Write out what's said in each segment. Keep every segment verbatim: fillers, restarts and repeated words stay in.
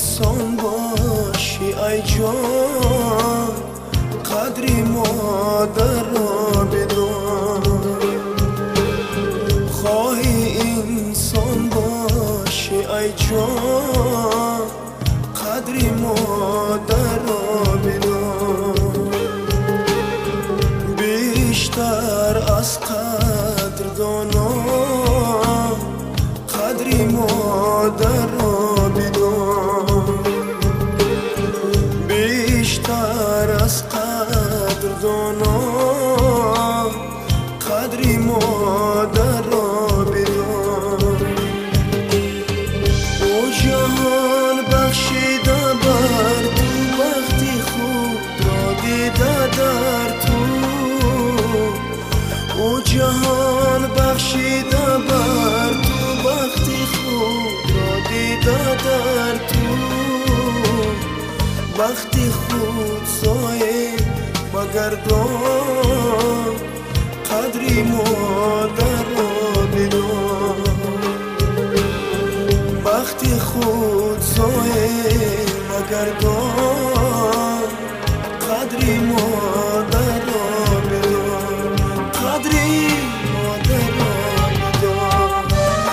انسان باشی ای جان، قدری مادر را بدان. خواهی انسان باشی ای جان، قدری مادر را بدان. بیشتر از قدر دانا، قدری مادر را بدان. بیشتر از قدر دانا، قدری مادر را بدان. او جهان بخشیده بر تو، وقتی خود را دیده در تو. او جهان بخشیده بر تو، وقتی خود را دیده در تو. وقتی خود ضایع مگردان، قدری مادر را بدان. وقتی خود ضایع مگردان، قدری مادر را بدان. قدری مادر را بدان.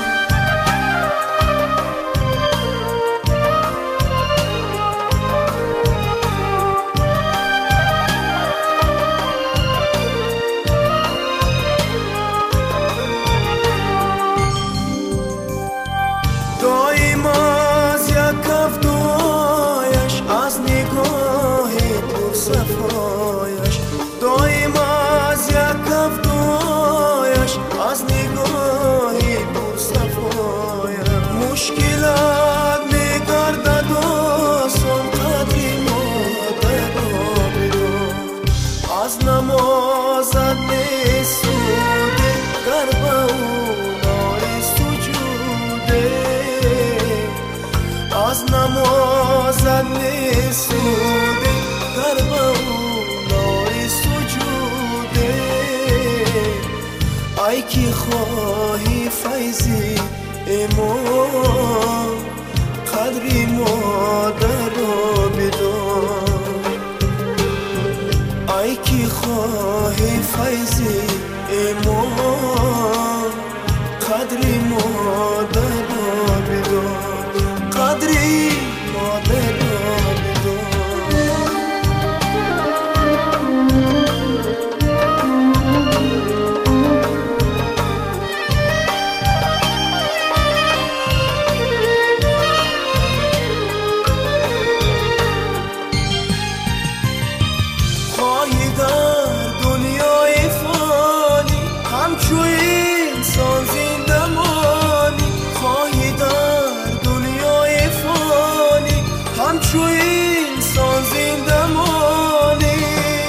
دایم از یک کف دعایش، از نگاه پر صفایش. دایم از یک کف دعایش، از نگاه پر صفایش. مشکلات میگردد آسان، قدری مادر را بدان. از نمازت میسوده، گر به اونای سجوده. از نمازت میسوده، گر به اونای سجوده. ای که خواهی فیضی ایمان، قدری مادر را بدان. ای که خواهی فیضی ایمان، قدری مادر را بدان. قدری مادر را بدان. خواهی در دنیای فانی، همچو انسان زنده مانی. خواهی در دنیای فانی، همچو انسان زنده مانی.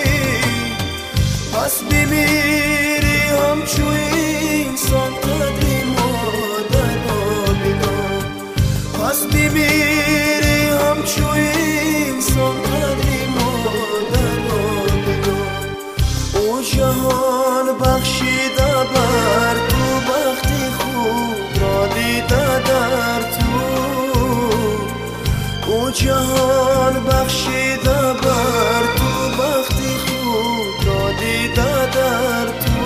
پس بمیری همچو انسان، قدری مادر را بدان. پس بمیری همچو انسان، قدری مادر را بدان. او جهان بخشیده بر تو، وقتی خود را دیده در تو. او جهان بخشیده بر تو، وقتی خود را دیده در تو.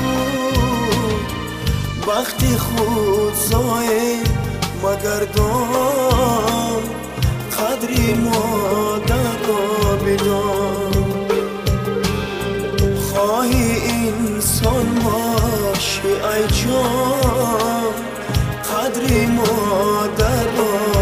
وقتی خود ضایع مگردان، قدری مادر را بدان. خواهی انسان باشی ای جان، قدری مادر را